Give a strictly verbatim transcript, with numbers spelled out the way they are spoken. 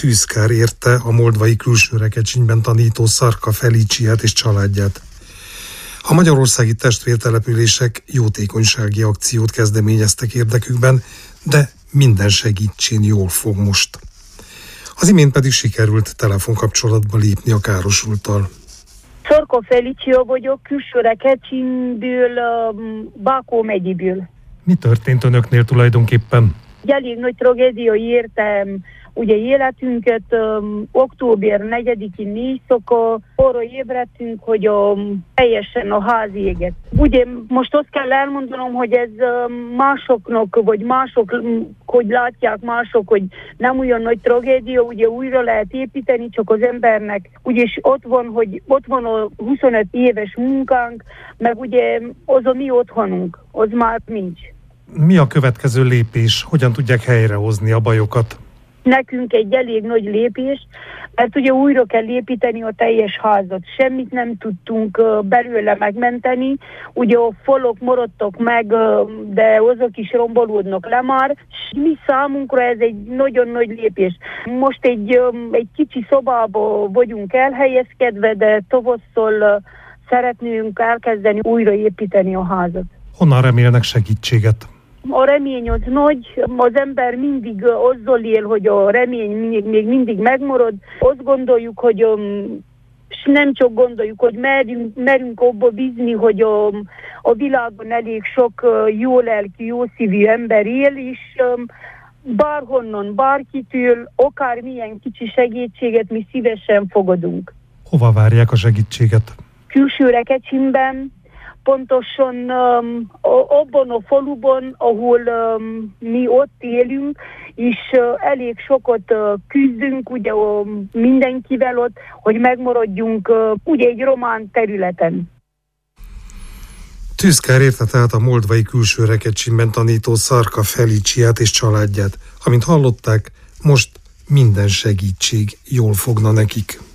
tűzkár érte a moldvai Külső-Rekecsényben tanító Szarka Felícsiát és családját. A magyarországi testvértelepülések jótékonysági akciót kezdeményeztek érdekükben, de minden segítsén jól fog most. Az imént pedig sikerült telefonkapcsolatba lépni a károsulttal. Szarka Felícia vagyok, Külső-Rekecsényből, Bákó megyéből. Mi történt önöknél tulajdonképpen? Elég nagy tragédia érte ugye életünket, um, október negyedikén éjszaka arra ébredtünk, hogy um, teljesen a ház égett. Ugye most azt kell elmondanom, hogy ez um, másoknak, vagy mások, hogy látják mások, hogy nem olyan nagy tragédia, ugye újra lehet építeni, csak az embernek úgyis ott van, hogy ott van a huszonöt éves munkánk, meg ugye az a mi otthonunk, az már nincs. Mi a következő lépés? Hogyan tudják helyrehozni a bajokat? Nekünk egy elég nagy lépés, mert ugye újra kell építeni a teljes házat. Semmit nem tudtunk belőle megmenteni. Ugye a falok maradtak meg, de azok is rombolódnak le már. Mi számunkra ez egy nagyon nagy lépés. Most egy, egy kicsi szobába vagyunk elhelyezkedve, de tavasszal szeretnénk elkezdeni újra építeni a házat. Honnan remélnek segítséget? A remény az nagy, az ember mindig azzal él, hogy a remény még, még mindig megmarad. Azt gondoljuk, hogy um, és nem csak gondoljuk, hogy merünk, merünk abba bízni, hogy a, a világon elég sok uh, jó lelkű, jó szívű ember él, és um, bárhonnan, bárkitől, akármilyen kicsi segítséget mi szívesen fogadunk. Hova várják a segítséget? Külső-Rekecsényben, pontosan um, abban a faluban, ahol um, mi ott élünk, és uh, elég sokat uh, küzdünk ugye uh, mindenkivel ott, hogy megmaradjunk uh, ugye egy román területen. Tűzkár érte tehát a moldvai Külső-Rekecsényben tanító Szarka Felícsiát és családját. Amint hallották, most minden segítség jól fogna nekik.